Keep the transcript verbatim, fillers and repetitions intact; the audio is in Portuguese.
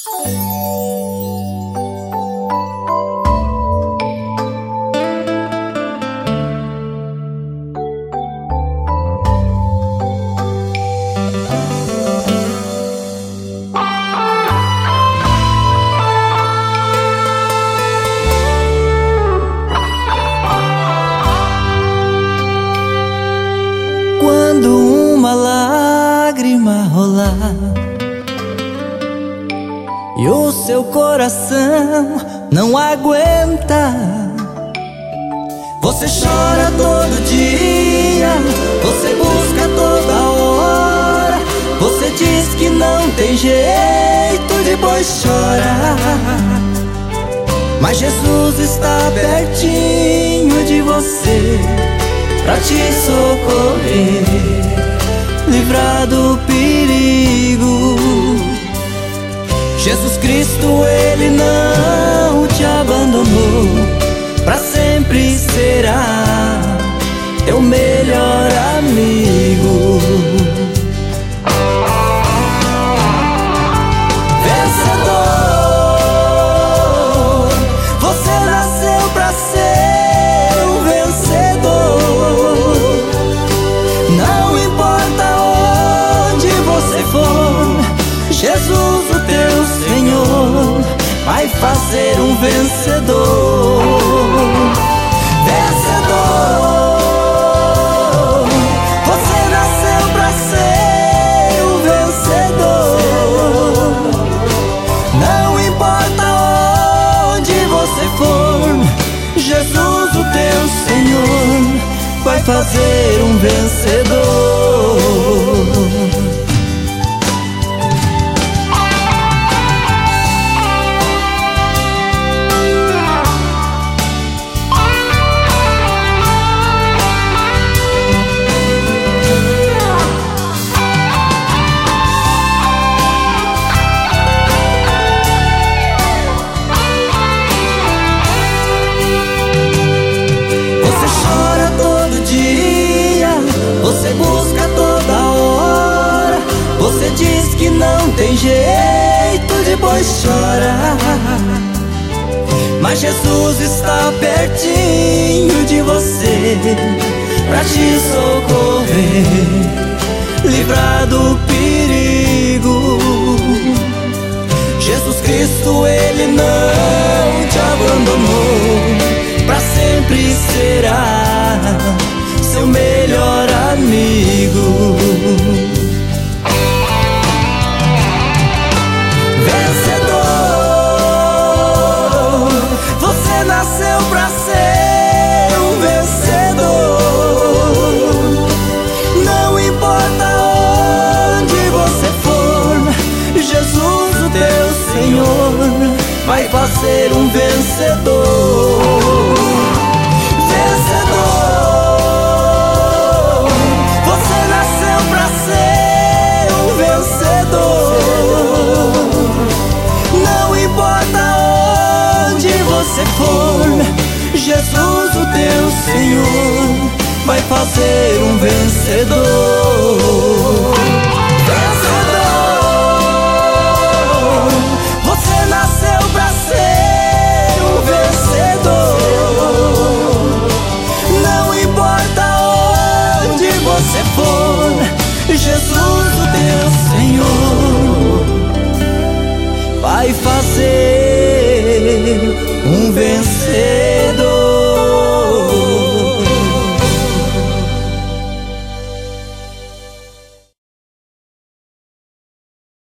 Quando uma lágrima rolar e o seu coração não aguenta, você chora todo dia, você busca toda hora, você diz que não tem jeito, depois chora. Mas Jesus está pertinho de você pra te socorrer, livrar do perigo. Jesus Cristo, Ele não te abandonou, pra sempre será teu melhor amigo. Vencedor, você nasceu pra ser um vencedor. Não importa onde você for, Jesus, o teu Senhor, vai fazer um vencedor. Vencedor, você nasceu pra ser um vencedor. Não importa onde você for, Jesus, o teu Senhor, vai fazer um vencedor. Você busca toda hora, você diz que não tem jeito, depois chora. Mas Jesus está pertinho de você pra te socorrer, livrar do perigo. Jesus Cristo, Ele não te abandonou, pra sempre será seu melhor amigo. Vencedor, você nasceu pra ser um vencedor. Não importa onde você for, Jesus, o teu Senhor, vai fazer um vencedor. Se for, Jesus, o teu Senhor, vai fazer um vencedor. Vencedor, você nasceu pra ser um vencedor. Não importa onde você for, Jesus, o teu Senhor, vai fazer um vencedor.